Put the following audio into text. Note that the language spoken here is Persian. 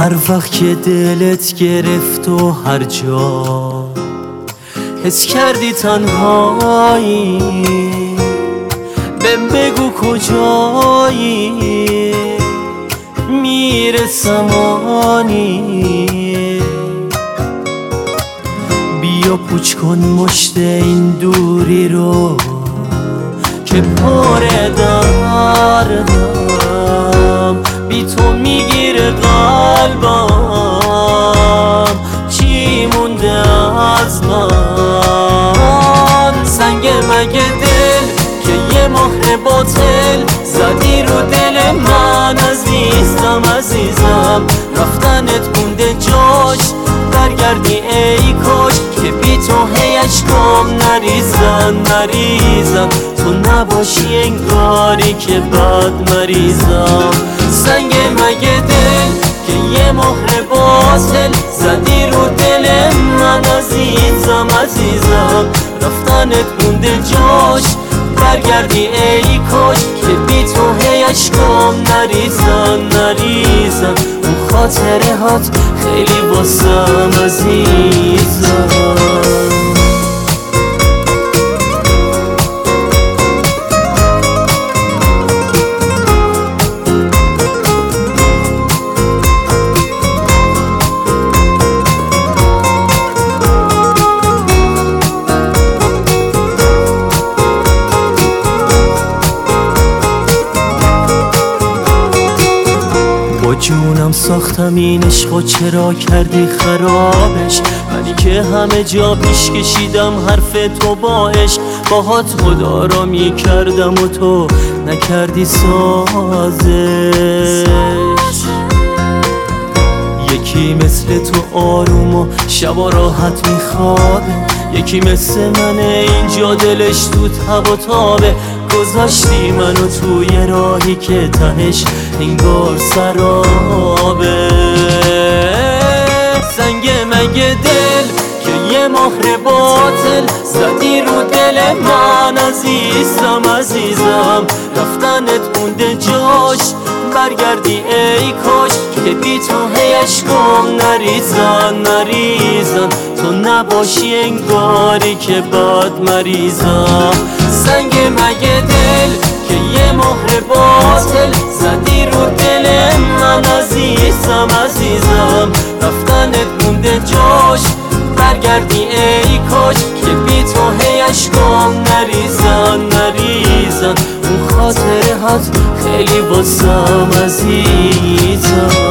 هر وقت که دلت گرفت و هر جا حس کردی تنهایی، بهم بگو کجایی، میرسم آنی. بیا پوچ کن مشت این دوری رو که پر دردم، بی تو میگیره قلبم، چی مونده از من؟ سنگ مگه دل که یه مهر باطل زدی رو دل من؟ عزیزم عزیزم رفتنت مونده جاش، برگردی ای کاش که بی تو هی اشکام نریزن نریزن، تو نباشی انگاری که بد مریضم. سنگ مگه دل که یه مهر باطل زدی رو دل من؟ عزیزم عزیزم رفتنت مونده جاش، برگردی ای کاش که بی تو هی اشکام نریزن نریزن، اون خاطره هات خیلی واسم عزیزم. با جونم ساختم این عشقو، چرا کردی خرابش؟ منی که همه جا پیش کشیدم حرف تو با عشق، باهات خدا را میکردم و تو نکردی سازش. یکی مثل تو آروم و شبا راحت میخوابه، یکی مثل منه اینجا دلش تو تب و تابه. گذاشتی منو توی راهی که تهش انگار سرابه. سنگ مگه دل که یه مهر باطل زدی رو دل من؟ عزیزم عزیزم رفتنت مونده جاش، برگردی ای کاش که بی تو هی اشکام نریزن نریزن، تو نباشی انگاری که بد مریضم. سنگ مگه دل که یه مهر باطل زدی رو دل من؟ عزیزم عزیزم رفتنت مونده جاش، برگردی ای کاش که بی تو هی اشکام نریزن نریزن، اون خاطره هات خیلی واسم عزیزم.